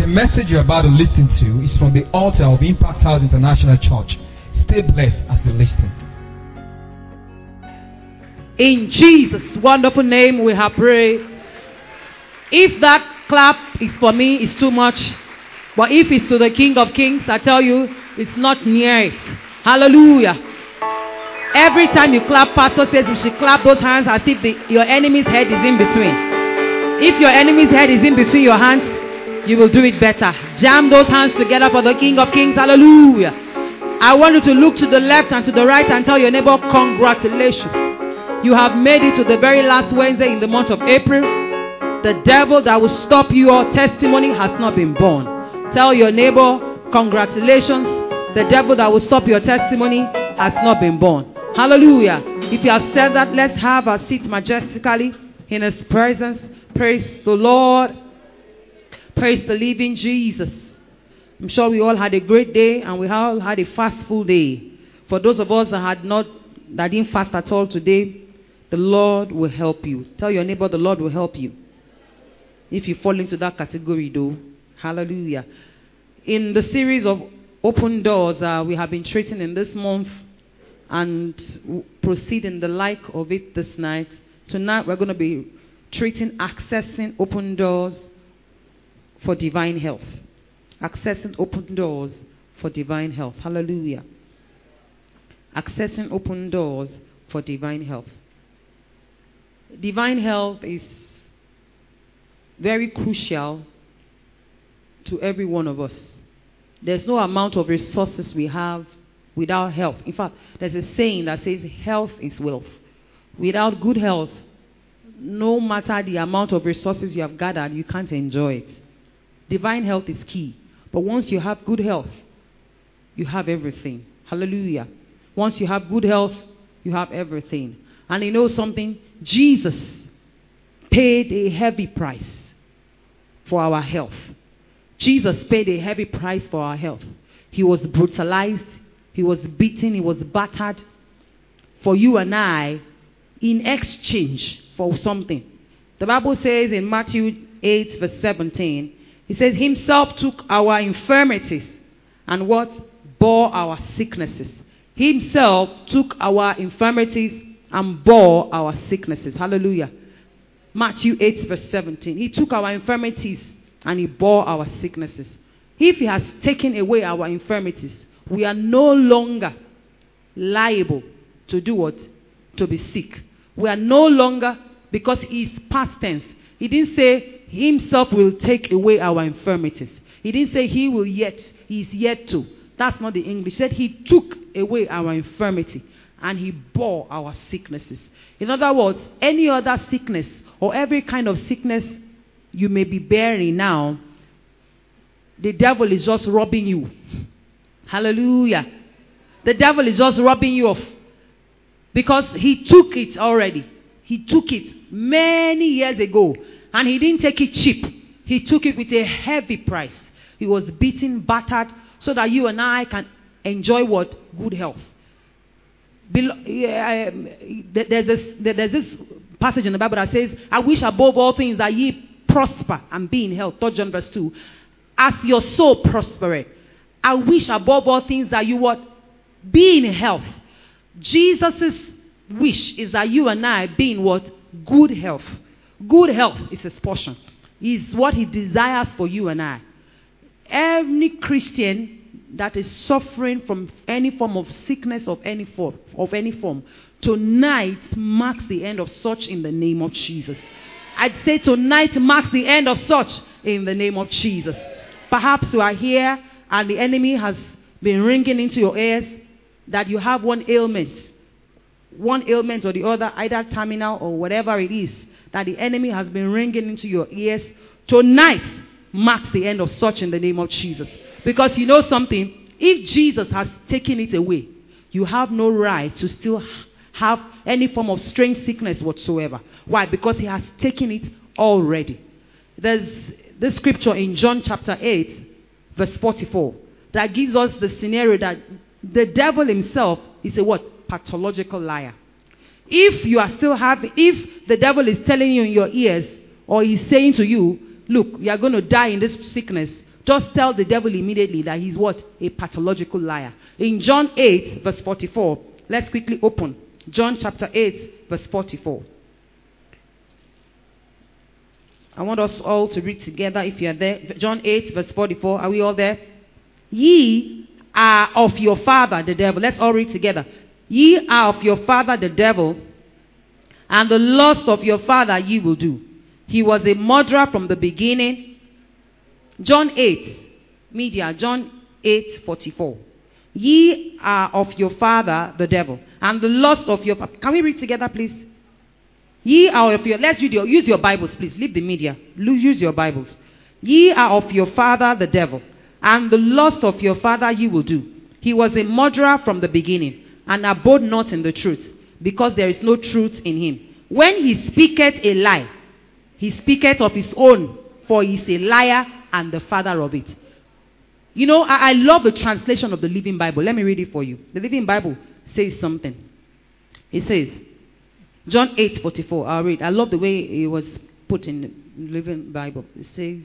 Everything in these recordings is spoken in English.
The message you're about to listen to is from the altar of Impact House International Church. Stay blessed as you listen. In Jesus' wonderful name we have prayed. If that clap is for me, it's too much. But if it's to the King of Kings, I tell you, it's not near it. Hallelujah. Every time you clap, Pastor says you should clap those hands as if your enemy's head is in between. If your enemy's head is in between your hands, you will do it better. Jam those hands together for the King of Kings. Hallelujah. I want you to look to the left and to the right and tell your neighbor, congratulations. You have made it to the very last Wednesday in the month of April. The devil that will stop your testimony has not been born. Tell your neighbor, congratulations. The devil that will stop your testimony has not been born. Hallelujah. If you have said that, let's have a seat majestically in His presence. Praise the Lord. Praise the living Jesus. I'm sure we all had a great day and we all had a fastful day. For those of us that didn't fast at all today, the Lord will help you. Tell your neighbor, the Lord will help you. If you fall into that category though. Hallelujah. In the series of open doors we have been treating in this month and proceed in the like of it this night. Tonight we're going to be treating accessing open doors for divine health. Accessing open doors for divine health. Hallelujah. Accessing open doors for divine health. Divine health is very crucial to every one of us. There's no amount of resources we have without health. In fact, there's a saying that says health is wealth. Without good health, no matter the amount of resources you have gathered, you can't enjoy it. Divine health is key. But once you have good health, you have everything. Hallelujah. Once you have good health, you have everything. And you know something? Jesus paid a heavy price for our health. Jesus paid a heavy price for our health. He was brutalized. He was beaten. He was battered for you and I in exchange for something. The Bible says in Matthew 8 verse 17, He says, Himself took our infirmities and what? Bore our sicknesses. Himself took our infirmities and bore our sicknesses. Hallelujah. Matthew 8 verse 17. He took our infirmities and He bore our sicknesses. If He has taken away our infirmities, we are no longer liable to do what? To be sick. We are no longer, because He's past tense. He didn't say Himself will take away our infirmities. He didn't say He will yet. He's yet to. That's not the English. He said He took away our infirmity and He bore our sicknesses. In other words, any other sickness or every kind of sickness you may be bearing now, the devil is just robbing you. Hallelujah. The devil is just robbing you off. Because he took it already. He took it many years ago. And He didn't take it cheap. He took it with a heavy price. He was beaten, battered, so that you and I can enjoy what? Good health. There's this passage in the Bible that says, I wish above all things that ye prosper and be in health. 3 John verse 2. As your soul prospereth. I wish above all things that you what? Be in health. Jesus' wish is that you and I be in what? Good health. Good health is His portion. Is what He desires for you and I. Any Christian that is suffering from any form of sickness of any form, tonight marks the end of such in the name of Jesus. I'd say tonight marks the end of such in the name of Jesus. Perhaps you are here and the enemy has been ringing into your ears that you have one ailment or the other, either terminal or whatever it is, that the enemy has been ringing into your ears. Tonight marks the end of such in the name of Jesus. Because you know something, if Jesus has taken it away, you have no right to still have any form of strange sickness whatsoever. Why? Because He has taken it already. There's this scripture in John chapter 8 verse 44 that gives us the scenario that the devil himself is a what? Pathological liar. If the devil is telling you in your ears, or he's saying to you, look, you are going to die in this sickness, just tell the devil immediately that he's what? A pathological liar. In John 8, verse 44, let's quickly open. John chapter 8, verse 44. I want us all to read together if you are there. John 8, verse 44. Are we all there? Ye are of your father, the devil. Let's all read together. Ye are of your father, the devil, and the lust of your father ye will do. He was a murderer from the beginning. John 8, media, John 8, 44. Ye are of your father, the devil, and the lust of your... Can we read together, please? Ye are of your... Let's read use your Bibles, please. Leave the media. Use your Bibles. Ye are of your father, the devil, and the lust of your father ye will do. He was a murderer from the beginning, and abode not in the truth, because there is no truth in him. When he speaketh a lie, he speaketh of his own, for he is a liar and the father of it. You know, I love the translation of the Living Bible. Let me read it for you. The Living Bible says something. It says, John 8, 44. I'll read. I love the way it was put in the Living Bible. It says,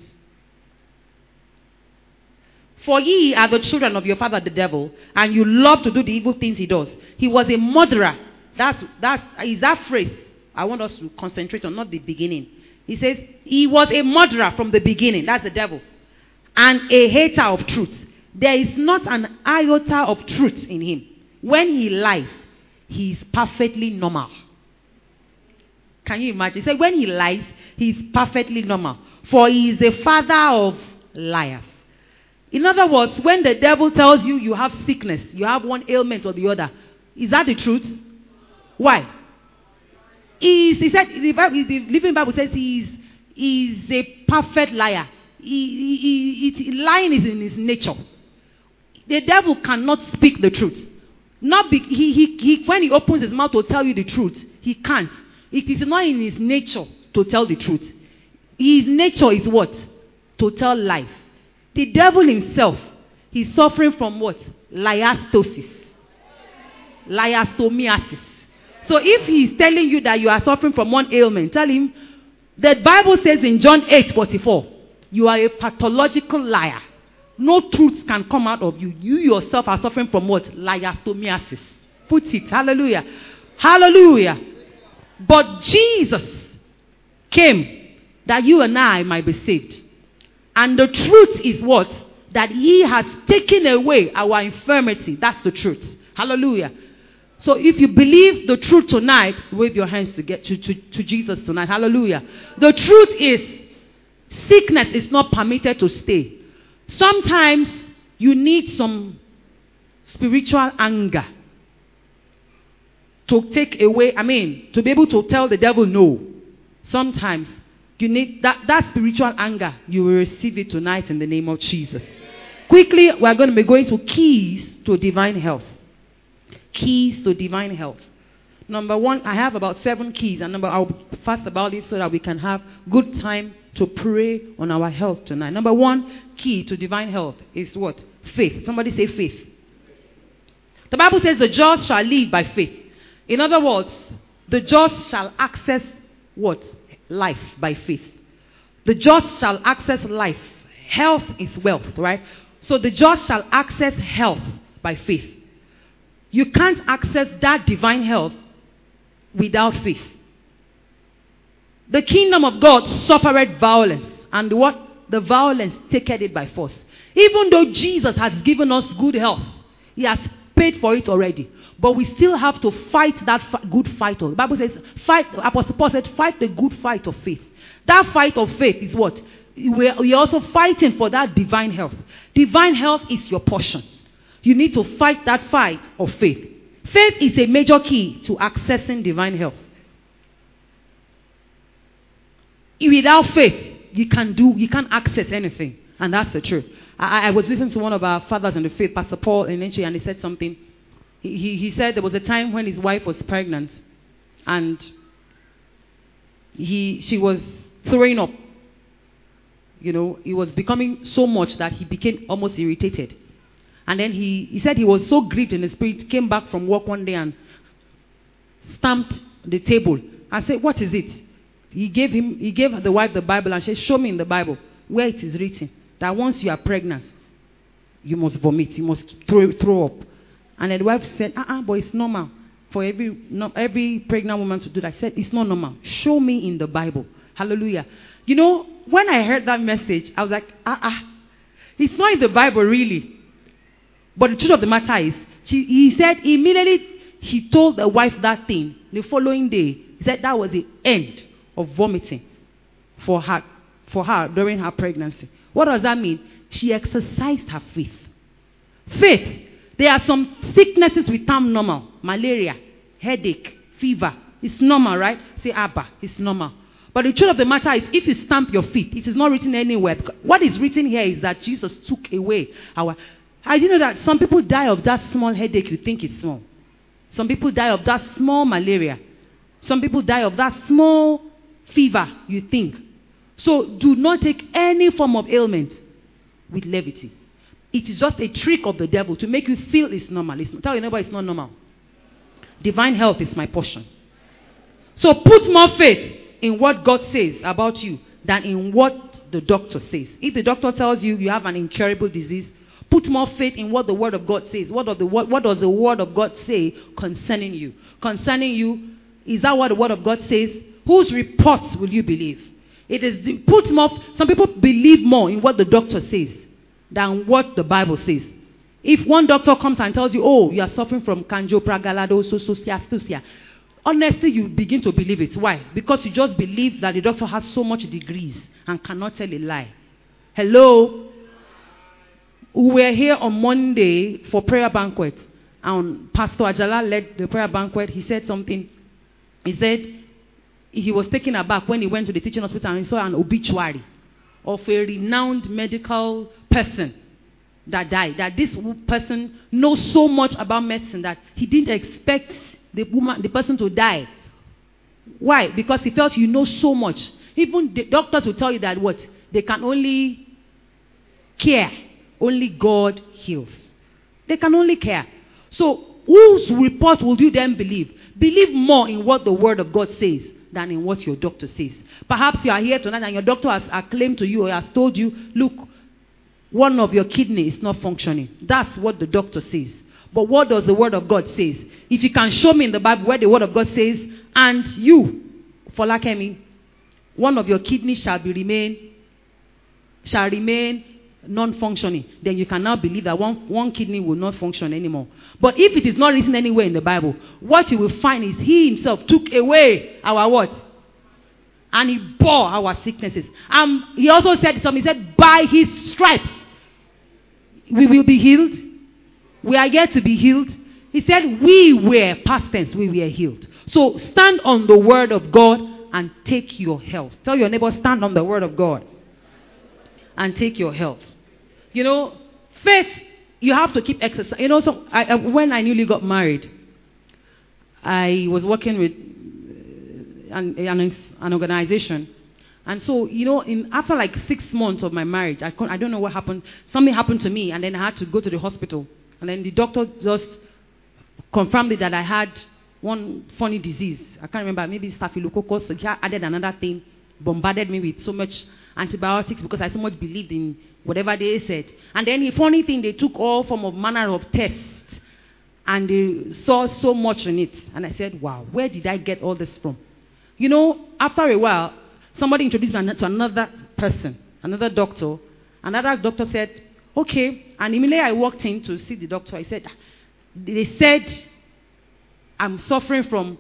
for ye are the children of your father the devil, and you love to do the evil things he does. He was a murderer. Is that phrase I want us to concentrate on, not the beginning. He says, he was a murderer from the beginning. That's the devil. And a hater of truth. There is not an iota of truth in him. When he lies, he is perfectly normal. Can you imagine? He said, when he lies, he is perfectly normal. For he is a father of liars. In other words, when the devil tells you you have sickness, you have one ailment or the other, is that the truth? Why? He said, the Living Bible says he is a perfect liar. Lying is in his nature. The devil cannot speak the truth. When he opens his mouth to tell you the truth, he can't. It is not in his nature to tell the truth. His nature is what? To tell lies. The devil himself, he's suffering from what? Liastosis. Liastomiasis. So if he's telling you that you are suffering from one ailment, tell him, the Bible says in John 8, 44, you are a pathological liar. No truth can come out of you. You yourself are suffering from what? Liastomiasis. Put it. Hallelujah. Hallelujah. But Jesus came that you and I might be saved. And the truth is what? That he has taken away our infirmity. That's the truth. Hallelujah. So if you believe the truth tonight, wave your hands to get to Jesus tonight. Hallelujah. The truth is, sickness is not permitted to stay. Sometimes you need some spiritual anger to take away, to be able to tell the devil no. Sometimes you need that spiritual anger. You will receive it tonight in the name of Jesus. Quickly, we are going to be going to keys to divine health. Keys to divine health. Number one, I have about 7 keys, and I'll fast about it so that we can have good time to pray on our health tonight. Number 1 key to divine health is what? Faith. Somebody say faith. The Bible says the just shall live by faith. In other words, the just shall access what? Life by faith. The just shall access life. Health is wealth, right? So the just shall access health by faith. You can't access that divine health without faith. The kingdom of God suffered violence, and what? The violence taketh it by force. Even though Jesus has given us good health, he has paid for it already. But we still have to fight that good fight. The Bible says, Apostle Paul said, fight the good fight of faith. That fight of faith is what? We're also fighting for that divine health. Divine health is your portion. You need to fight that fight of faith. Faith is a major key to accessing divine health. Without faith, you can't access anything. And that's the truth. I was listening to one of our fathers in the faith, Pastor Paul Enenche, and he said something. He said there was a time when his wife was pregnant, and she was throwing up. You know, it was becoming so much that he became almost irritated. And then he said he was so grieved in the spirit, came back from work one day and stamped the table. I said, what is it? He gave the wife the Bible and said, show me in the Bible where it is written that once you are pregnant, you must vomit, you must throw up. And then the wife said, but it's normal for every pregnant woman to do that. I said, it's not normal. Show me in the Bible. Hallelujah. You know, when I heard that message, I was like, it's not in the Bible really. But the truth of the matter is, he said immediately he told the wife that thing. The following day, he said that was the end of vomiting for her during her pregnancy. What does that mean? She exercised her faith. Faith. There are some sicknesses we term normal. Malaria, headache, fever. It's normal, right? Say Abba. It's normal. But the truth of the matter is, if you stamp your feet, it is not written anywhere. What is written here is that Jesus took away our... I didn't know that some people die of that small headache you think it's small. Some people die of that small malaria. Some people die of that small fever you think. So do not take any form of ailment with levity. It is just a trick of the devil to make you feel it's normal. Tell your neighbor it's not normal. Divine health is my portion. So put more faith in what God says about you than in what the doctor says. If the doctor tells you you have an incurable disease, put more faith in what the Word of God says. What does the Word of God say concerning you? Concerning you, is that what the Word of God says? Whose reports will you believe? Some people believe more in what the doctor says than what the Bible says. If one doctor comes and tells you, oh, you are suffering from canjopragaladososia, honestly, you begin to believe it. Why? Because you just believe that the doctor has so much degrees and cannot tell a lie. Hello? We were here on Monday for prayer banquet. And Pastor Ajala led the prayer banquet. He said something. He said he was taken aback when he went to the teaching hospital and he saw an obituary of a renowned medical person that died. That this person knows so much about medicine that he didn't expect the person to die. Why? Because he felt you know so much. Even the doctors will tell you that what? They can only care. Only God heals. They can only care. So whose report will you then believe? Believe more in what the Word of God says than in what your doctor says. Perhaps you are here tonight and your doctor has acclaimed to you or has told you, look, one of your kidneys is not functioning. That's what the doctor says. But what does the Word of God say? If you can show me in the Bible where the Word of God says, and you, Folakemi, one of your kidneys shall remain non-functioning, then you can now believe that one kidney will not function anymore. But if it is not written anywhere in the Bible, what you will find is He Himself took away our what? And He bore our sicknesses. He also said something. He said, by His stripes we will be healed. We are yet to be healed. He said we were, past tense, we were healed. So stand on the Word of God and take your health. Tell your neighbor, stand on the Word of God and take your health. You know, faith, you have to keep exercising. You know, so when I newly got married, I was working with an organization. And so, you know, after like 6 months of my marriage, I don't know what happened. Something happened to me, and then I had to go to the hospital. And then the doctor just confirmed that I had one funny disease. I can't remember, maybe staphylococcus. He added another thing, bombarded me with so much antibiotics because I so much believed in whatever they said. And then the funny thing, they took all form of manner of tests and they saw so much in it. And I said, wow, where did I get all this from? You know, after a while, somebody introduced me to another person, another doctor. Another doctor said, okay. And immediately I walked in to see the doctor. I said, they said, I'm suffering from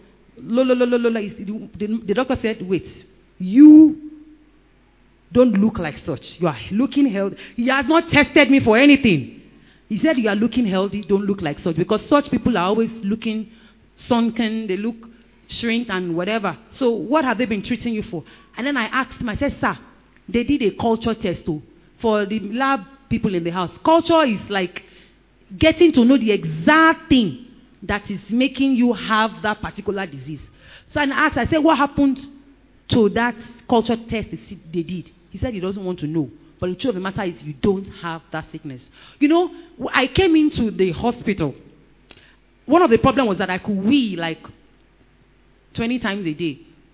The doctor said, wait, you don't look like such. You are looking healthy. He has not tested me for anything. He said, you are looking healthy, don't look like such. Because such people are always looking sunken, they look shrink and whatever. So what have they been treating you for? And then I asked him, I said, sir, they did a culture test too for the lab people in the house. Culture is like getting to know the exact thing that is making you have that particular disease. So I asked, I said, what happened to that culture test they did? He said he doesn't want to know. But the truth of the matter is you don't have that sickness. You know, I came into the hospital. One of the problems was that I could wee like 20 times a day.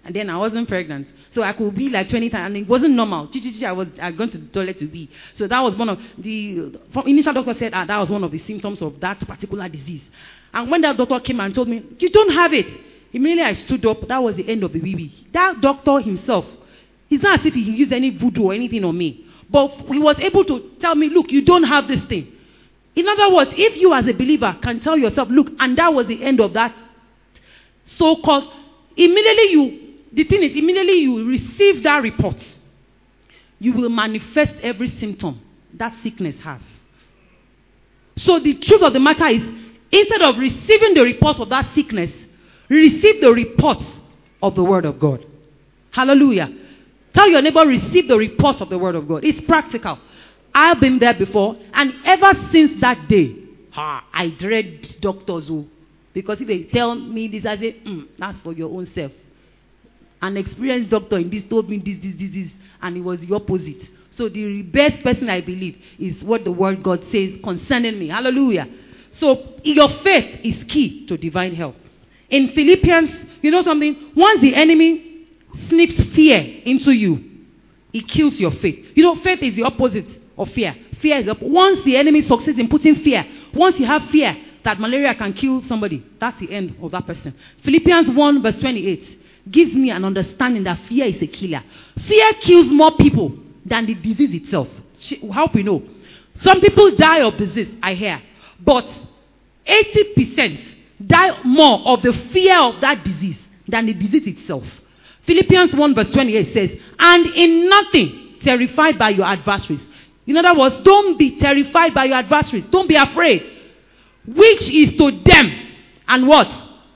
And then I wasn't pregnant. So I could be like 20 times, and it wasn't normal. I was going to the toilet to be. So that was one of the initial doctor said that was one of the symptoms of that particular disease. And when that doctor came and told me, you don't have it, immediately I stood up. That was the end of the wee. That doctor himself, it's not as if he used any voodoo or anything on me. But he was able to tell me, look, you don't have this thing. In other words, if you as a believer can tell yourself, look, and that was the end of that so-called, immediately you receive that report, you will manifest every symptom that sickness has. So the truth of the matter is, instead of receiving the report of that sickness, receive the report of the Word of God. Hallelujah. Tell your neighbor, receive the report of the Word of God. It's practical. I've been there before, and ever since that day, I dread doctors who, because if they tell me this, I say, that's for your own self. An experienced doctor in this told me this, and it was the opposite. So the best person I believe is what the Word God says concerning me. Hallelujah. So your faith is key to divine help. In Philippians, you know something? Once the enemy snips fear into you, it kills your faith. You know, faith is the opposite of fear. Fear is once the enemy succeeds in putting fear, once you have fear that malaria can kill somebody, that's the end of that person. Philippians 1 verse 28 gives me an understanding that fear is a killer. Fear kills more people than the disease itself. How we know? Some people die of disease, I hear, but 80% die more of the fear of that disease than the disease itself. Philippians 1 verse 28 says, and in nothing terrified by your adversaries. In other words, don't be terrified by your adversaries. Don't be afraid. Which is to them and what?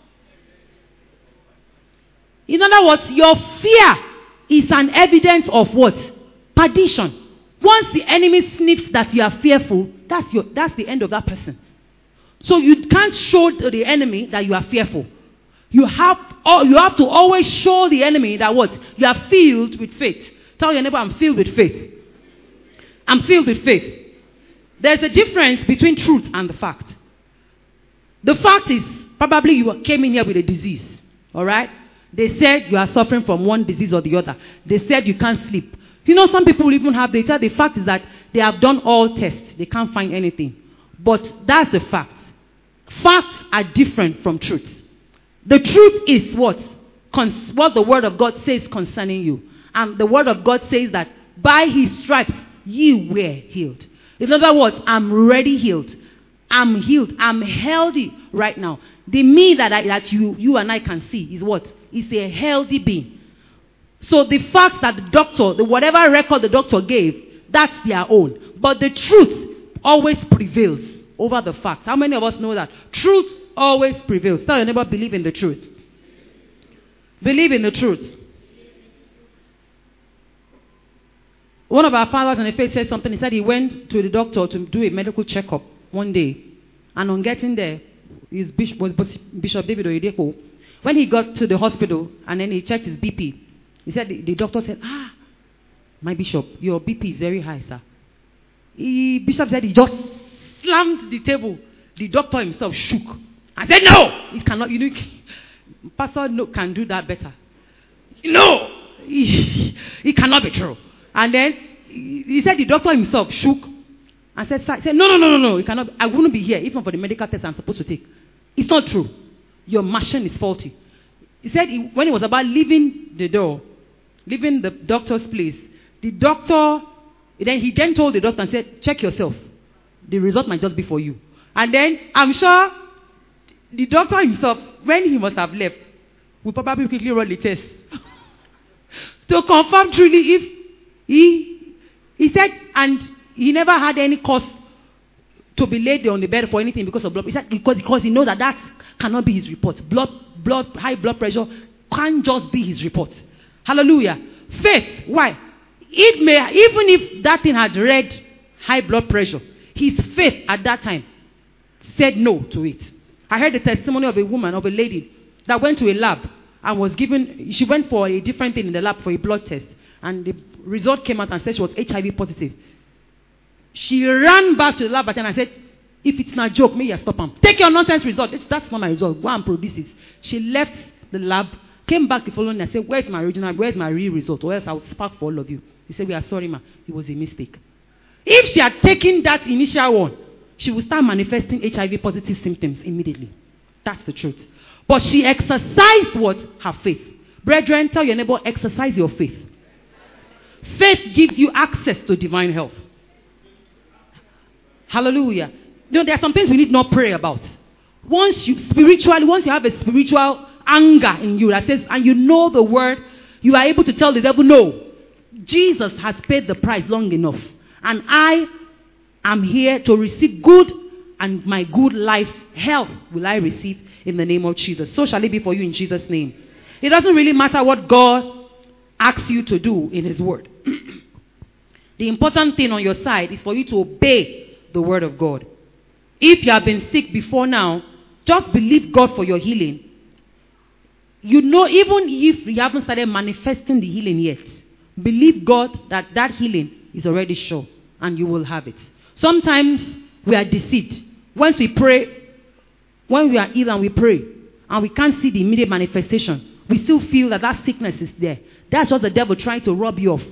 In other words, your fear is an evidence of what? Perdition. Once the enemy sniffs that you are fearful, that's the end of that person. So you can't show the enemy that you are fearful. You have to always show the enemy that what? You are filled with faith. Tell your neighbor, I'm filled with faith. I'm filled with faith. There's a difference between truth and the fact. The fact is, probably you came in here with a disease. Alright? They said you are suffering from one disease or the other. They said you can't sleep. You know, some people even have data. The fact is that they have done all tests. They can't find anything. But that's the fact. Facts are different from truth. The truth is what the Word of God says concerning you. And the Word of God says that by His stripes ye were healed. In other words, I'm already healed. I'm healed. I'm healthy right now. The me that you and I can see is what? Is a healthy being. So the fact that the doctor, whatever record the doctor gave, that's their own. But the truth always prevails over the fact. How many of us know that? Truth always prevails. Tell your neighbor, believe in the truth. Believe in the truth. One of our fathers in the faith said something. He said he went to the doctor to do a medical checkup one day. And on getting there, his was Bishop David Oyedepo. When he got to the hospital and then he checked his BP, he said, the doctor said, my bishop, your BP is very high, sir. Bishop said he just slammed the table. The doctor himself shook and said, no, it cannot. You know, Pastor can do that better. No, it cannot be true. And then he said the doctor himself shook and said, no, it cannot. I wouldn't be here even for the medical test I'm supposed to take. It's not true. Your machine is faulty. He said when he was about leaving the doctor's place, he then told the doctor and said, check yourself. The result might just be for you. And then I'm sure the doctor himself, when he must have left, will probably quickly run the test to confirm truly if he said, and he never had any cause to be laid on the bed for anything because of blood. He said because he knows that cannot be his report. High blood pressure can't just be his report. Hallelujah. Faith. Why? Even if that thing had read high blood pressure, his faith at that time said no to it. I heard the testimony of a lady that went to a lab and she went for a different thing in the lab for a blood test. And the result came out and said she was HIV positive. She ran back to the lab and I said, if it's not a joke, may you stop him. Take your nonsense result. That's not my result. Go and produce it. She left the lab Came back the following day and said, where's my real result? Or else I will spark for all of you. He said, we are sorry, ma. It was a mistake. If she had taken that initial one, she would start manifesting HIV positive symptoms immediately. That's the truth. But she exercised what? Her faith. Brethren, tell your neighbor, exercise your faith. Faith gives you access to divine health. Hallelujah. You know, there are some things we need not pray about. Once you have a spiritual anger in you that says, and you know the word, you are able to tell the devil, no, Jesus has paid the price long enough. And I am here to receive good, and my good life, health, will I receive in the name of Jesus. So shall it be for you in Jesus' name. It doesn't really matter what God asks you to do in his word. The important thing on your side is for you to obey the word of God. If you have been sick before now, just believe God for your healing. You know, even if you haven't started manifesting the healing yet, believe God that that healing is already sure and you will have it. Sometimes we are deceived. Once we pray, when we are ill and we pray and we can't see the immediate manifestation, we still feel that that sickness is there. That's just the devil trying to rob you of.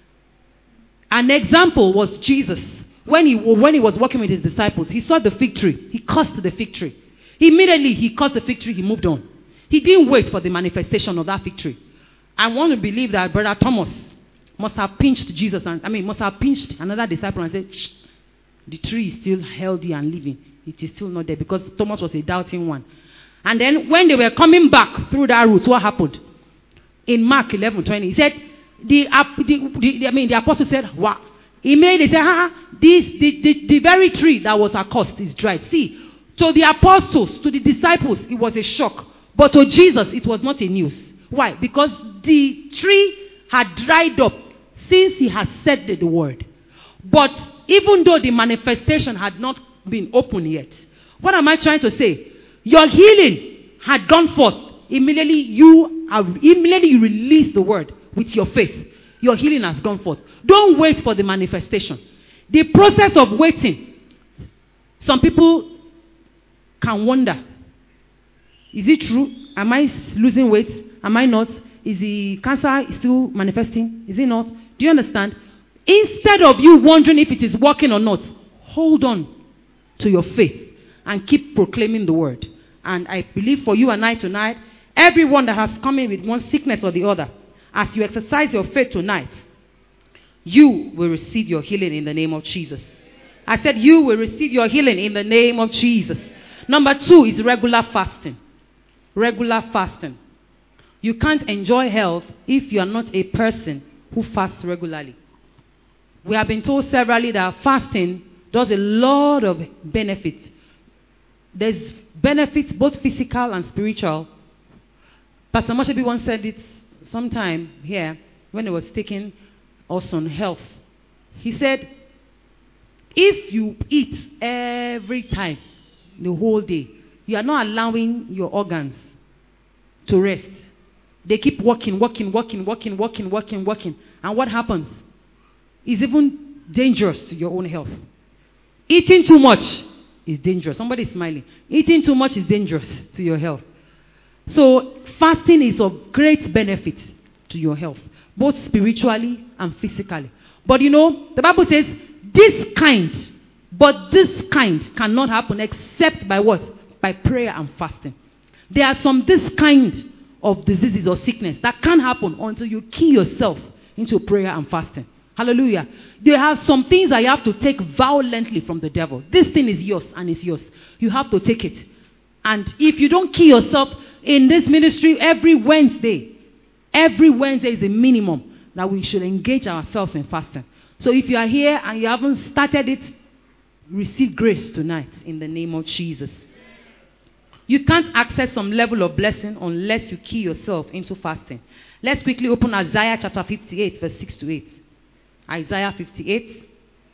An example was Jesus. When he was working with his disciples, he saw the fig tree. He cursed the fig tree. Immediately he cursed the fig tree, he moved on. He didn't wait for the manifestation of that fig tree. I want to believe that Brother Thomas must have pinched Jesus, must have pinched another disciple and said, shh, the tree is still healthy and living. It is still not there, because Thomas was a doubting one. And then when they were coming back through that route, what happened? In Mark 11:20, he said, the apostle said, wow. Immediately they said, the very tree that was accursed is dried. See, to the apostles, to the disciples, it was a shock. But to Jesus, it was not a news. Why? Because the tree had dried up since he had said the word. But even though the manifestation had not been open yet, what am I trying to say? Your healing had gone forth. Immediately you release the word with your faith. Your healing has gone forth. Don't wait for the manifestation. The process of waiting, some people can wonder, is it true? Am I losing weight? Am I not? Is the cancer still manifesting? Is it not? Do you understand? Instead of you wondering if it is working or not, hold on to your faith and keep proclaiming the word. And I believe for you and I tonight, everyone that has come in with one sickness or the other, as you exercise your faith tonight, you will receive your healing in the name of Jesus. I said you will receive your healing in the name of Jesus. Number 2 is regular fasting. Regular fasting. You can't enjoy health if you are not a person who fasts regularly. We have been told severally that fasting does a lot of benefits. There's benefits both physical and spiritual. Pastor Moshebi once said it sometime here when he was taking us on health. He said, if you eat every time, the whole day, you are not allowing your organs to rest. They keep working. And what happens? It's even dangerous to your own health. Eating too much is dangerous. Somebody is smiling. Eating too much is dangerous to your health. So fasting is of great benefit to your health, both spiritually and physically. But you know, the Bible says this kind cannot happen except by what? By prayer and fasting. There are some this kind of diseases or sickness that can't happen until you key yourself into prayer and fasting. Hallelujah. There are some things that you have to take violently from the devil. This thing is yours and it's yours. You have to take it. And if you don't key yourself in this ministry every Wednesday is a minimum that we should engage ourselves in fasting. So if you are here and you haven't started it, receive grace tonight in the name of Jesus. You can't access some level of blessing unless you key yourself into fasting. Let's quickly open Isaiah chapter 58 verse 6 to 8. Isaiah 58.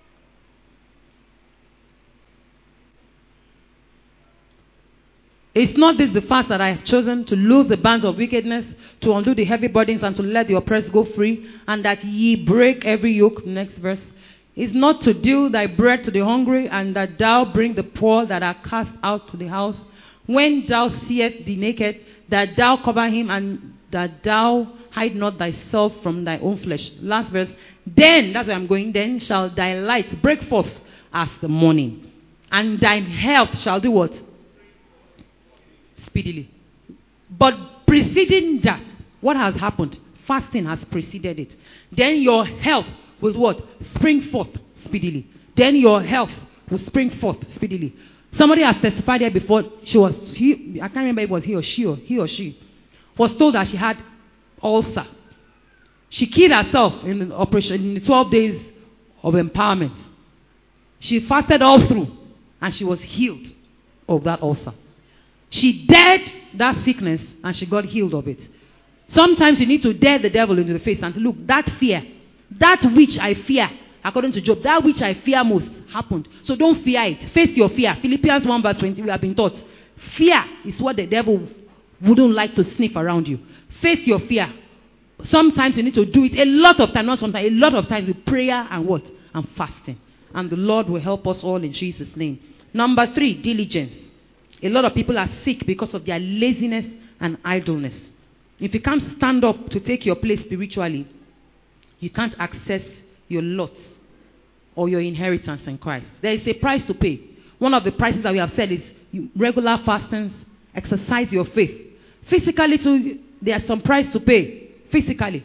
Is not this the fast that I have chosen, to loose the bands of wickedness, to undo the heavy burdens, and to let the oppressed go free, and that ye break every yoke? Next verse. Is not to deal thy bread to the hungry, and that thou bring the poor that are cast out to the house? When thou seest the naked, that thou cover him, and that thou hide not thyself from thy own flesh. Last verse. Then, that's where I'm going, then shall thy light break forth as the morning, and thine health shall do what? Speedily. But preceding that, what has happened? Fasting has preceded it. Then your health will what? Spring forth speedily. Then your health will spring forth speedily. Somebody has testified here before. I can't remember if it was he or she was told that she had ulcer. She killed herself in the operation in the 12 days of empowerment. She fasted all through and she was healed of that ulcer. She dared that sickness and she got healed of it. Sometimes you need to dare the devil into the face and say, look, that fear, that which I fear, according to Job, that which I fear most happened. So don't fear it. Face your fear. Philippians 1 verse 20, we have been taught. Fear is what the devil wouldn't like to sniff around you. Face your fear. Sometimes you need to do it a lot of times, not sometimes, a lot of times with prayer and what? And fasting. And the Lord will help us all in Jesus' name. Number 3, diligence. A lot of people are sick because of their laziness and idleness. If you can't stand up to take your place spiritually, you can't access your lots or your inheritance in Christ. There is a price to pay. One of the prices that we have said is regular fastings, exercise your faith. Physically too, there's some price to pay. Physically.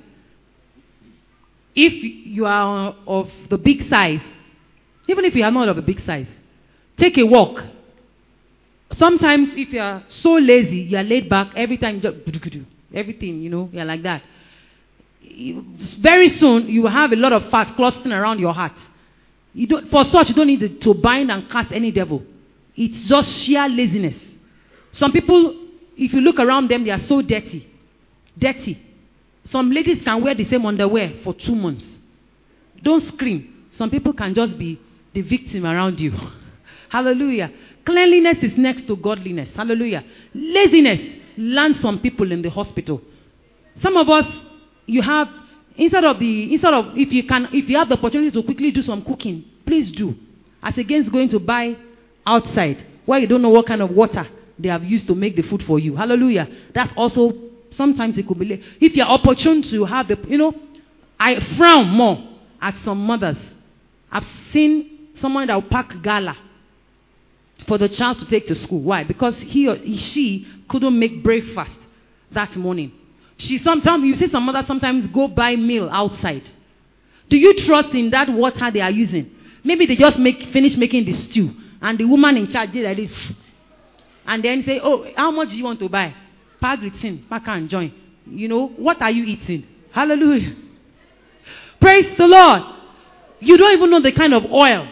If you are of the big size, even if you are not of a big size, take a walk. Sometimes if you are so lazy, you are laid back, every time you just everything, you're like that. Very soon, you will have a lot of fat clustering around your heart. For such, you don't need to bind and cast any devil. It's just sheer laziness. Some people, if you look around them, they are so dirty. Dirty. Some ladies can wear the same underwear for 2 months. Don't scream. Some people can just be the victim around you. Hallelujah. Cleanliness is next to godliness. Hallelujah. Laziness lands some people in the hospital. Some of us, you have, instead of if you have the opportunity to quickly do some cooking, please do. As against going to buy outside, where you don't know what kind of water they have used to make the food for you. Hallelujah. That's also, sometimes it could be late. If you're opportune to have I frown more at some mothers. I've seen someone that will pack gala for the child to take to school. Why? Because she couldn't make breakfast that morning. Sometimes you see some mothers sometimes go buy meal outside. Do you trust in that water they are using? Maybe they just finish making the stew, and the woman in charge did like this, and then say, "Oh, how much do you want to buy? Pack it in, pack and join." What are you eating? Hallelujah. Praise the Lord. You don't even know the kind of oil.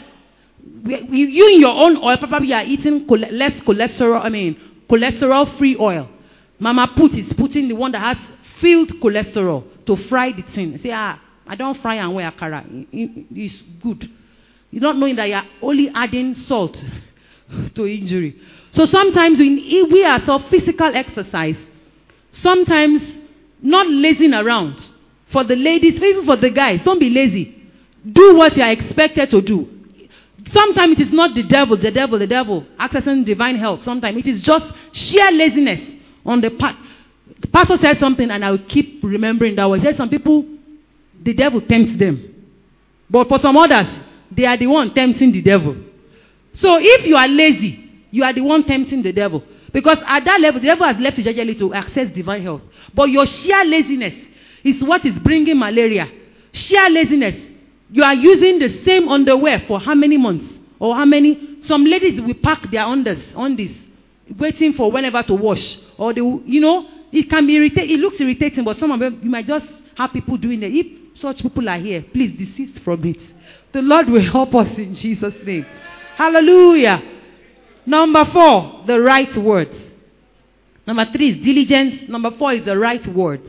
You in your own oil probably are eating less cholesterol. Cholesterol-free oil. Mama is putting the one that has filled cholesterol to fry the thing. Say, I don't fry and wear akara. It's good. You're not knowing that you're only adding salt to injury. So sometimes we are so physical exercise. Sometimes not lazing around. For the ladies, even for the guys, don't be lazy. Do what you are expected to do. Sometimes it is not the devil accessing divine help. Sometimes it is just sheer laziness on the part. The pastor said something and I will keep remembering that. He said some people, the devil tempts them. But for some others, they are the one tempting the devil. So if you are lazy, you are the one tempting the devil. Because at that level, the devil has left you gradually to access divine health. But your sheer laziness is what is bringing malaria. Sheer laziness. You are using the same underwear for how many months? Or how many? Some ladies will pack their undies, waiting for whenever to wash. Or it can be irritating. It looks irritating, but some of them, you might just have people doing it. If such people are here, please desist from it. The Lord will help us in Jesus' name. Hallelujah. Number 4, the right words. Number 3 is diligence. Number 4 is the right words.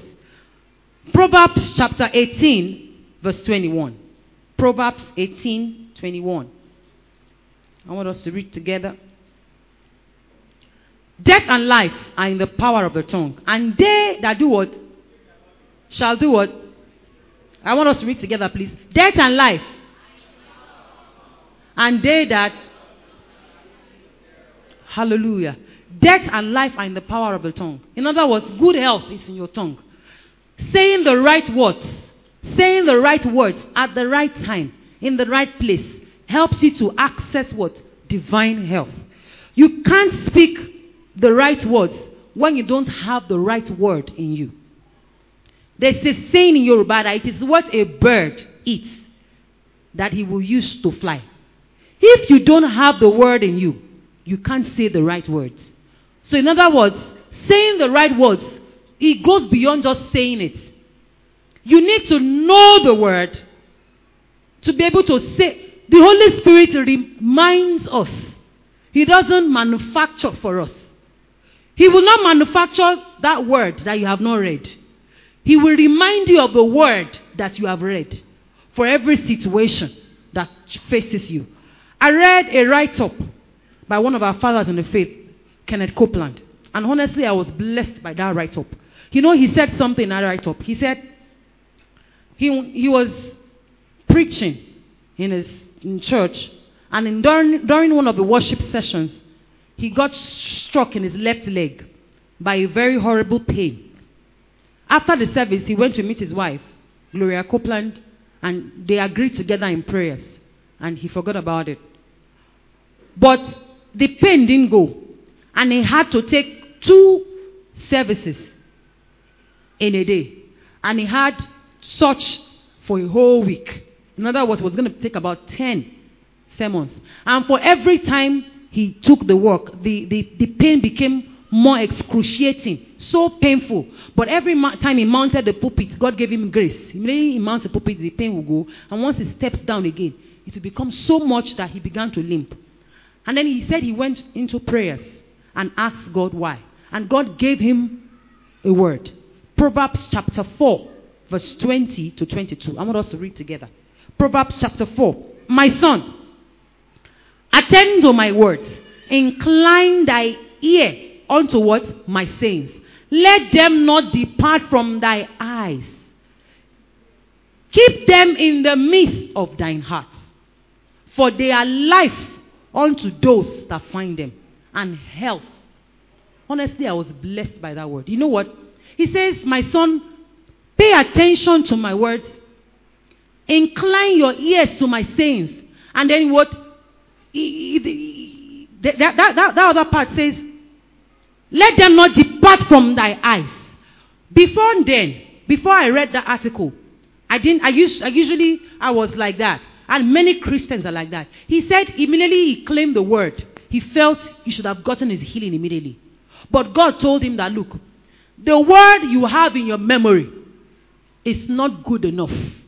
Proverbs chapter 18, verse 21. Proverbs 18:21. I want us to read together. Death and life are in the power of the tongue, and they that do what? Shall do what? I want us to read together, please. Death and life, and they that... Hallelujah. Death and life are in the power of the tongue. In other words, good health is in your tongue. saying the right words, saying the right words at the right time, in the right place, helps you to access what? Divine health. You can't speak the right words when you don't have the right word in you. There's a saying in Yoruba that it is what a bird eats that he will use to fly. If you don't have the word in you, you can't say the right words. So in other words, saying the right words, it goes beyond just saying it. You need to know the word to be able to say. The Holy Spirit reminds us. He doesn't manufacture for us. He will not manufacture that word that you have not read. He will remind you of the word that you have read for every situation that faces you. I read a write-up by one of our fathers in the faith, Kenneth Copeland. And honestly, I was blessed by that write-up. You know, he said something in that write-up. He said he was preaching in church, and during one of the worship sessions, he got struck in his left leg by a very horrible pain. After the service, he went to meet his wife, Gloria Copeland, and they agreed together in prayers, and he forgot about it. But the pain didn't go, and he had to take 2 services in a day, and he had such for a whole week. In other words, it was going to take about 10 sermons. And for every time he took the work, the pain became more excruciating, so painful. But every time he mounted the pulpit, God gave him grace. Immediately he mounts the pulpit, the pain will go. And once he steps down again, it will become so much that he began to limp. And then he said he went into prayers and asked God why. And God gave him a word. Proverbs chapter 4, verse 20 to 22. I want us to read together. Proverbs chapter 4. My son, attend to my words. Incline thy ear unto what? My sayings. Let them not depart from thy eyes. Keep them in the midst of thine heart. For they are life unto those that find them, and health. Honestly, I was blessed by that word. You know what? He says, my son, pay attention to my words. Incline your ears to my sayings. And then what? That other part says, let them not depart from thy eyes. Before I read that article, I was like that. And many Christians are like that. He said immediately he claimed the word, he felt he should have gotten his healing immediately. But God told him that, look, the word you have in your memory is not good enough.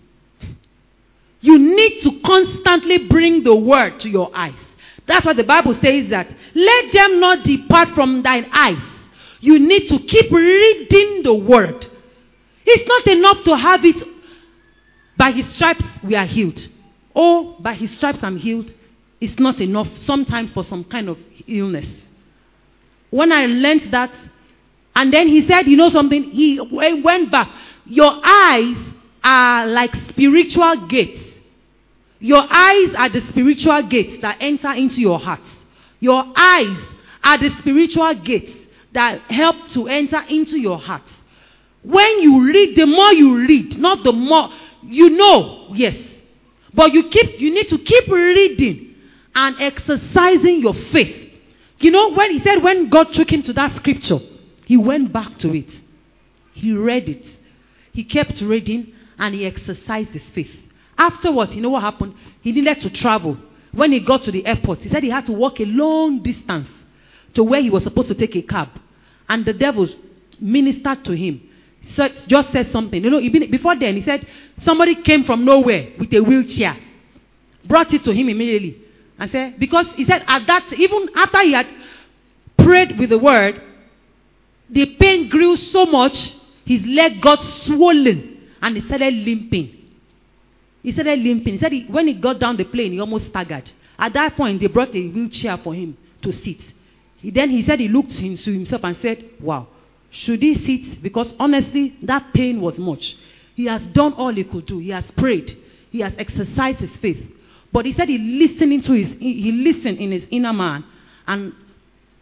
You need to constantly bring the word to your eyes. That's what the Bible says, that let them not depart from thine eyes. You need to keep reading the word. It's not enough to have it, by his stripes we are healed. Oh, by his stripes I'm healed. It's not enough sometimes for some kind of illness. When I learned that, and then he said, you know something? He went back. Your eyes are like spiritual gates. Your eyes are the spiritual gates that enter into your heart. Your eyes are the spiritual gates that help to enter into your heart. When you read, the more you read, not the more, you know, yes. But you need to keep reading and exercising your faith. You know, when he said when God took him to that scripture, he went back to it. He read it. He kept reading and he exercised his faith. Afterwards, you know what happened? He needed to travel. When he got to the airport, he said he had to walk a long distance to where he was supposed to take a cab. And the devil ministered to him. Just said something. You know, before then, he said somebody came from nowhere with a wheelchair. Brought it to him immediately. And said, because he said at that, even after he had prayed with the word, the pain grew so much, his leg got swollen and he started limping. He said when he got down the plane, he almost staggered. At that point, they brought a wheelchair for him to sit. He said he looked into himself and said, wow, should he sit? Because honestly, that pain was much. He has done all he could do. He has prayed. He has exercised his faith. But he said he listened in his inner man. And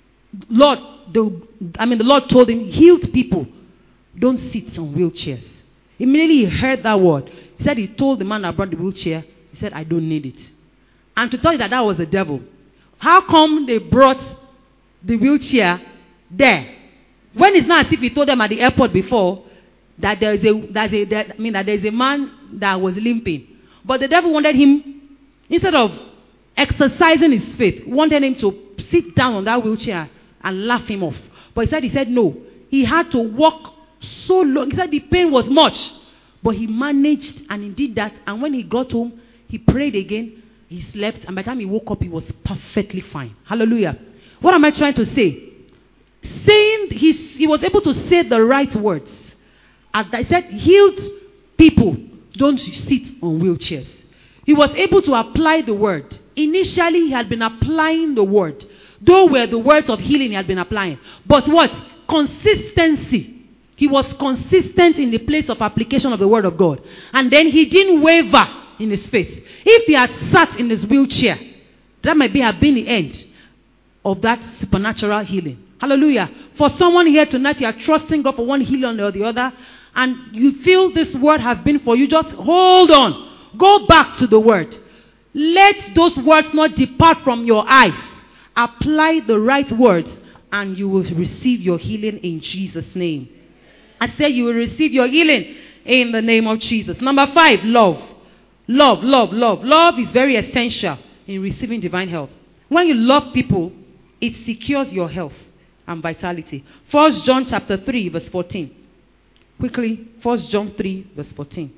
the Lord told him, healed people don't sit on wheelchairs. Immediately he heard that word. He said he told the man that brought the wheelchair, he said, I don't need it. And to tell you that that was the devil. How come they brought the wheelchair there? When it's not as if he told them at the airport before that there is a man that was limping. But the devil wanted him, instead of exercising his faith, wanted him to sit down on that wheelchair and laugh him off. But he said no. He had to walk so long. He said the pain was much. But he managed and he did that. And when he got home, he prayed again. He slept. And by the time he woke up, he was perfectly fine. Hallelujah. What am I trying to say? Saying he was able to say the right words. As I said, healed people don't sit on wheelchairs. He was able to apply the word. Initially, he had been applying the word. Though were the words of healing he had been applying. But what? Consistency. He was consistent in the place of application of the word of God. And then he didn't waver in his faith. If he had sat in his wheelchair, that might have been the end of that supernatural healing. Hallelujah. For someone here tonight, you are trusting God for one healing or the other, and you feel this word has been for you, just hold on. Go back to the word. Let those words not depart from your eyes. Apply the right words, and you will receive your healing in Jesus' name. I say you will receive your healing in the name of Jesus. Number 5, love. Love, love, love. Love is very essential in receiving divine health. When you love people, it secures your health and vitality. 1 John chapter 3 verse 14. Quickly, 1 John 3 verse 14.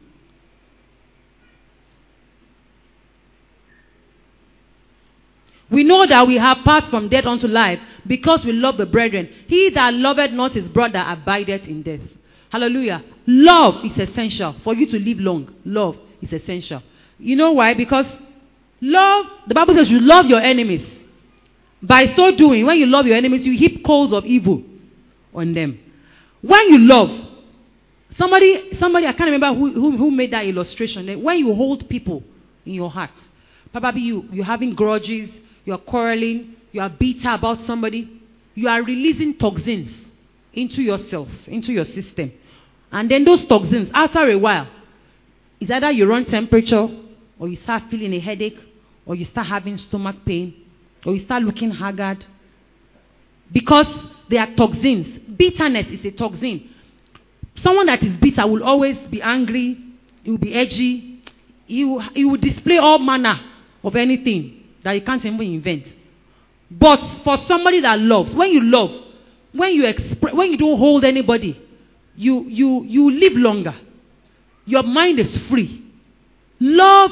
We know that we have passed from death unto life because we love the brethren. He that loveth not his brother abideth in death. Hallelujah. Love is essential for you to live long. Love is essential. You know why? Because love, the Bible says you love your enemies. By so doing, when you love your enemies, you heap coals of evil on them. When you love, somebody, I can't remember who made that illustration. When you hold people in your heart, probably you're having grudges, you're quarreling, you are bitter about somebody, you are releasing toxins into yourself, into your system. And then those toxins, after a while, it's either you run temperature, or you start feeling a headache, or you start having stomach pain, or you start looking haggard. Because they are toxins. Bitterness is a toxin. Someone that is bitter will always be angry, he will be edgy, he will display all manner of anything that you can't even invent. But for somebody that loves, when you love, when you don't hold anybody, you live longer. Your mind is free. Love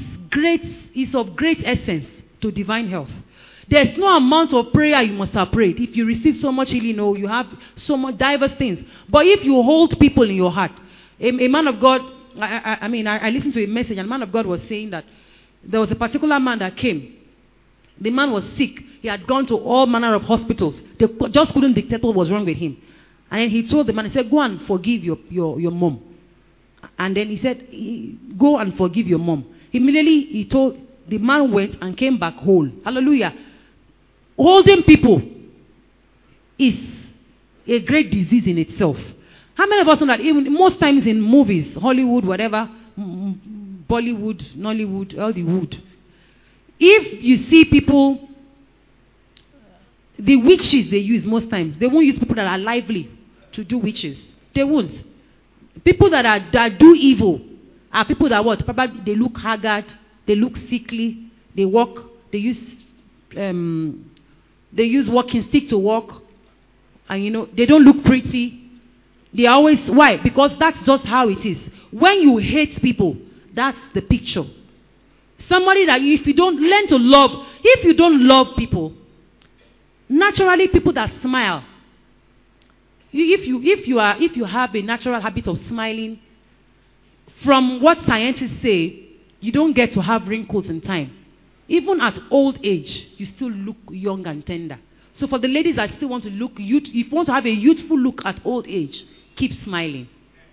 is of great essence to divine health. There's no amount of prayer you must have prayed. If you receive so much healing, you have so much diverse things. But if you hold people in your heart, a man of God, I listened to a message, and a man of God was saying that there was a particular man that came. The man was sick. He had gone to all manner of hospitals. They just couldn't dictate what was wrong with him. And then he told the man, he said, go and forgive your mom. And then he said, go and forgive your mom. Immediately the man went and came back whole. Hallelujah. Holding people is a great disease in itself. How many of us know that even most times in movies, Hollywood, whatever, Bollywood, Nollywood, all the wood, if you see people, the witches they use most times, they won't use people that are lively to do witches. They won't. People that do evil are people that what? Probably they look haggard, they look sickly, they walk, they use walking stick to walk, and they don't look pretty. They always, why? Because that's just how it is. When you hate people, that's the picture. Somebody that if you don't learn to love, if you don't love people, naturally people that smile, if you have a natural habit of smiling, from what scientists say, you don't get to have wrinkles in time. Even at old age, you still look young and tender. So for the ladies that still want to look youth, if you want to have a youthful look at old age, keep smiling.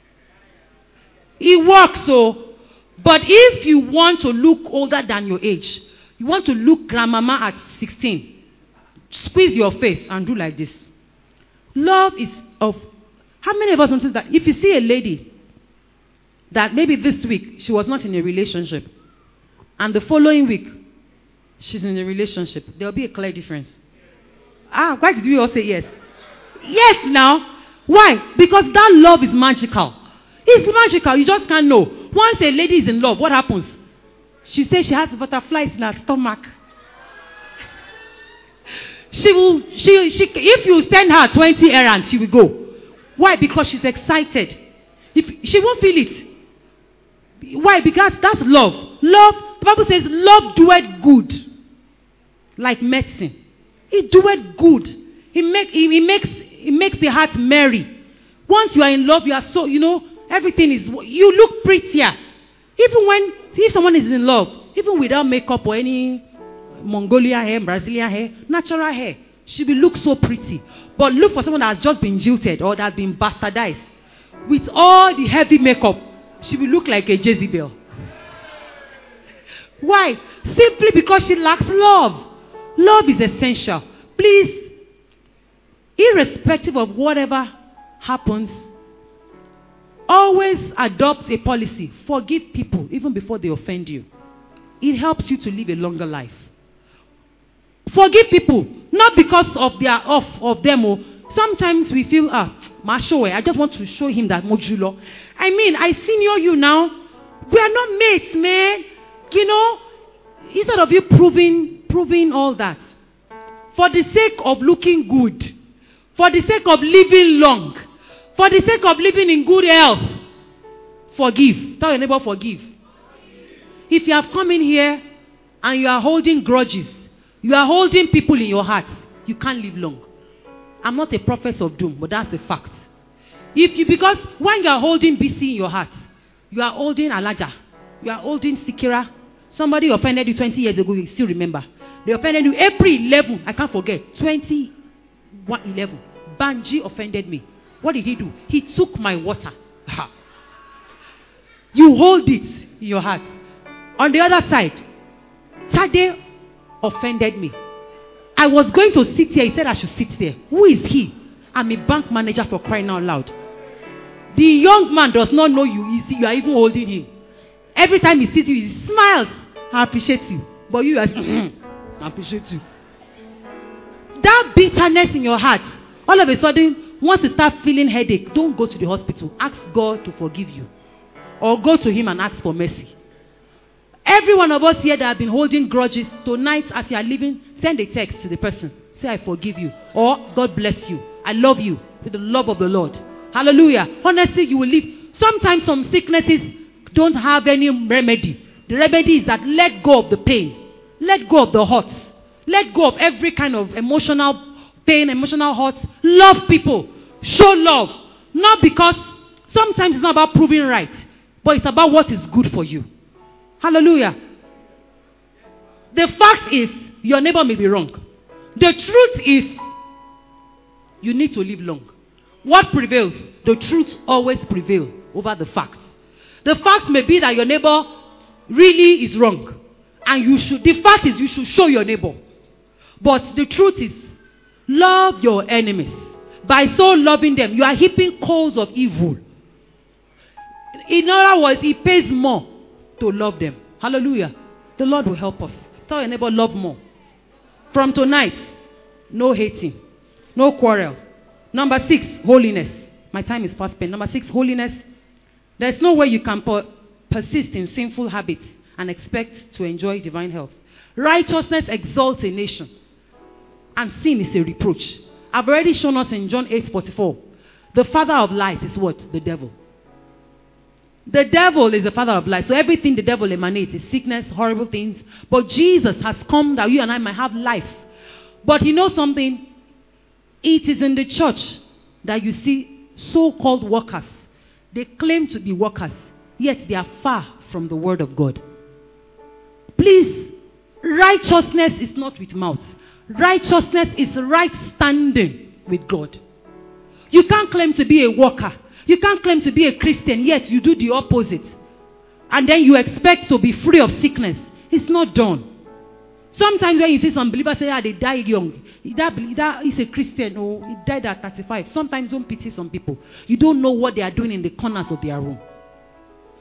It works, so. But if you want to look older than your age, you want to look grandmama at 16, squeeze your face and do like this. Love is of... How many of us notice that if you see a lady that maybe this week she was not in a relationship, and the following week she's in a relationship, there will be a clear difference. Why did we all say yes? Yes, now. Why? Because that love is magical. It's magical. You just can't know. Once a lady is in love, what happens? She says she has butterflies in her stomach. If you send her 20 errands, she will go. Why? Because she's excited. She won't feel it. Why? Because that's love. Love, the Bible says, love doeth good. Like medicine. It doeth good. It makes the heart merry. Once you are in love, you are so, everything is, you look prettier. If someone is in love, even without makeup or any Mongolian hair, Brazilian hair, natural hair, she will look so pretty. But look for someone that has just been jilted or that has been bastardized. With all the heavy makeup, she will look like a Jezebel. Why? Simply because she lacks love. Love is essential. Please, irrespective of whatever happens, always adopt a policy. Forgive people even before they offend you. It helps you to live a longer life. Forgive people, not because of them. Sometimes we feel, I just want to show him that mojulo. I senior you now. We are not mates, man. Instead of you proving all that, for the sake of looking good, for the sake of living long, for the sake of living in good health, forgive. Tell your neighbor, forgive. If you have come in here and you are holding grudges, you are holding people in your heart, you can't live long. I'm not a prophet of doom, but that's the fact. Because when you are holding BC in your heart, you are holding Alaja, you are holding Sikira. Somebody offended you 20 years ago, you still remember. They offended you April 11, I can't forget, 2011. Banji offended me. What did he do? He took my water. You hold it in your heart. On the other side, Tade offended me. I was going to sit here. He said I should sit there. Who is he? I'm a bank manager, for crying out loud. The young man does not know you. You see, you are even holding him. Every time he sees you, he smiles. I appreciate you. But you are I appreciate you. That bitterness in your heart, all of a sudden, once you start feeling headache, don't go to the hospital. Ask God to forgive you. Or go to him and ask for mercy. Every one of us here that have been holding grudges, tonight as you are leaving, send a text to the person. Say, I forgive you. Or, God bless you. I love you with the love of the Lord. Hallelujah. Honestly, you will live. Sometimes some sicknesses don't have any remedy. The remedy is that let go of the pain. Let go of the hurts. Let go of every kind of emotional pain, emotional hurts. Love people. Show love. Not because sometimes it's not about proving right, but it's about what is good for you. Hallelujah. The fact is, your neighbor may be wrong. The truth is, you need to live long. What prevails? The truth always prevails over the facts. The fact may be that your neighbor really is wrong. And the fact is, you should show your neighbor. But the truth is, love your enemies. By so loving them, you are heaping coals of evil. In other words, it pays more to love them. Hallelujah. The Lord will help us. Tell your neighbor, love more. From tonight, no hating, no quarrel. Number 6, holiness. My time is fast spent. Number 6, holiness. There's no way you can persist in sinful habits and expect to enjoy divine health. Righteousness exalts a nation, and sin is a reproach. I've already shown us in John 8:44. The father of lies is what? The devil. The devil is the father of lies. So everything the devil emanates is sickness, horrible things. But Jesus has come that you and I might have life. But you know something? It is in the church that you see so-called workers. They claim to be workers, yet they are far from the word of God. Please, righteousness is not with mouth. Righteousness is right standing with God. You can't claim to be a worker. You can't claim to be a Christian, yet you do the opposite. And then you expect to be free of sickness. It's not done. Sometimes when you see some believers say, they died young. That is a Christian, or he died at 35. Sometimes don't pity some people. You don't know what they are doing in the corners of their room.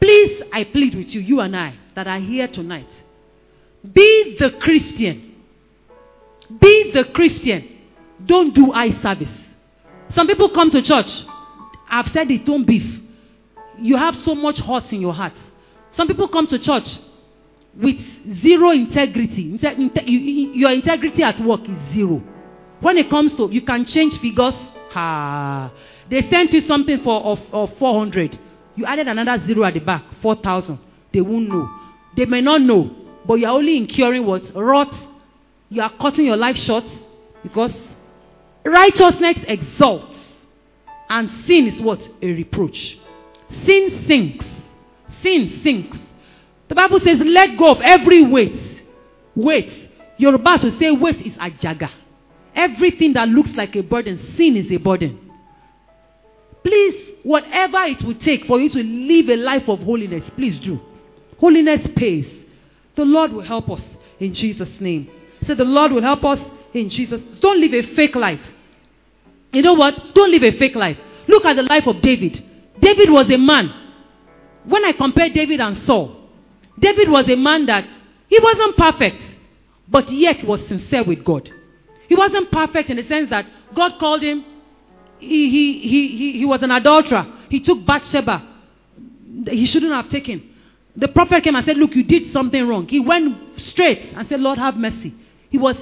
Please, I plead with you, you and I, that are here tonight. Be the Christian. Be the Christian. Don't do eye service. Some people come to church. I've said it, don't beef. You have so much hurt in your heart. Some people come to church with zero integrity. Your integrity at work is zero. When it comes to, you can change figures. They sent you something for 400. You added another zero at the back, 4,000. They won't know. They may not know, but you are only incurring what? Rot. You are cutting your life short because righteousness exalts and sin is what? A reproach. Sin sinks. Sin sinks. The Bible says, let go of every weight. Weight. Yoruba will say weight is ajaga. Everything that looks like a burden, sin is a burden. Please, whatever it will take for you to live a life of holiness, please do. Holiness pays. The Lord will help us in Jesus' name. Say, the Lord will help us in Jesus. Don't live a fake life. You know what? Don't live a fake life. Look at the life of David. David was a man. When I compare David and Saul, David was a man that he wasn't perfect, but yet was sincere with God. He wasn't perfect in the sense that God called him. He was an adulterer. He took Bathsheba. He shouldn't have taken. The prophet came and said, look, you did something wrong. He went straight and said, Lord, have mercy. He was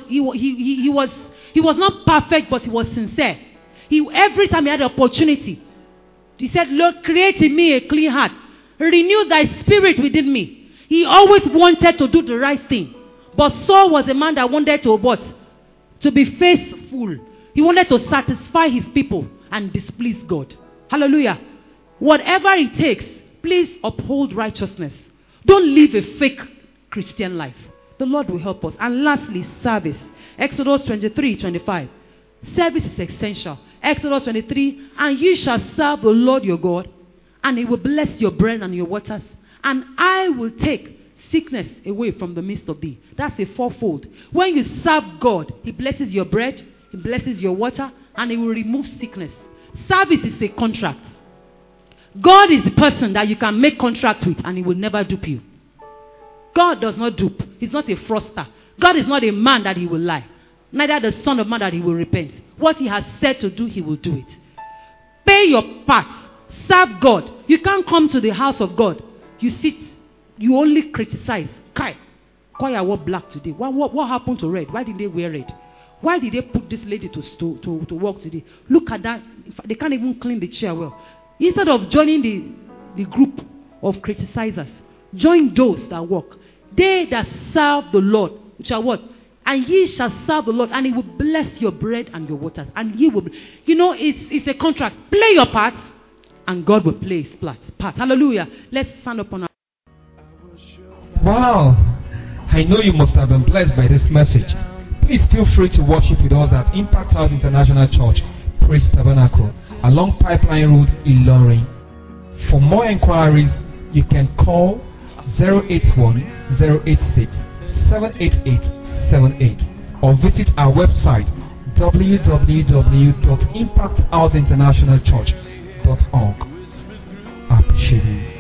not perfect, but he was sincere. Every time he had an opportunity, he said, Lord, create in me a clean heart. Renew thy spirit within me. He always wanted to do the right thing. But Saul was a man that wanted to what? To be faithful. He wanted to satisfy his people and displease God. Hallelujah. Whatever it takes, please uphold righteousness. Don't live a fake Christian life. The Lord will help us. And lastly, service. Exodus 23:25. Service is essential. Exodus 23, and you shall serve the Lord your God, and he will bless your bread and your waters, and I will take sickness away from the midst of thee. That's a fourfold. When you serve God, he blesses your bread, he blesses your water, and he will remove sickness. Service is a contract. God is the person that you can make contract with, and he will never dupe you. God does not dupe. He's not a fraudster. God is not a man that he will lie. Neither the son of man that he will repent. What he has said to do, he will do it. Pay your part. Serve God. You can't come to the house of God. You sit. You only criticize. Kai, why I wore black today? What happened to red? Why did they wear red? Why did they put this lady to work today? Look at that. They can't even clean the chair well. Instead of joining the group of criticizers, join those that work. They that serve the Lord shall what? And ye shall serve the Lord, and he will bless your bread and your waters. And ye will, it's a contract. Play your part, and God will play his part. Hallelujah. Let's stand up on our... Wow. I know you must have been blessed by this message. Please feel free to worship with us at Impact House International Church, Praise Tabernacle, along Pipeline Road, Ilorin. For more inquiries, you can call 081-086-78878 or visit our website www.impacthouseinternationalchurch.org. I appreciate you.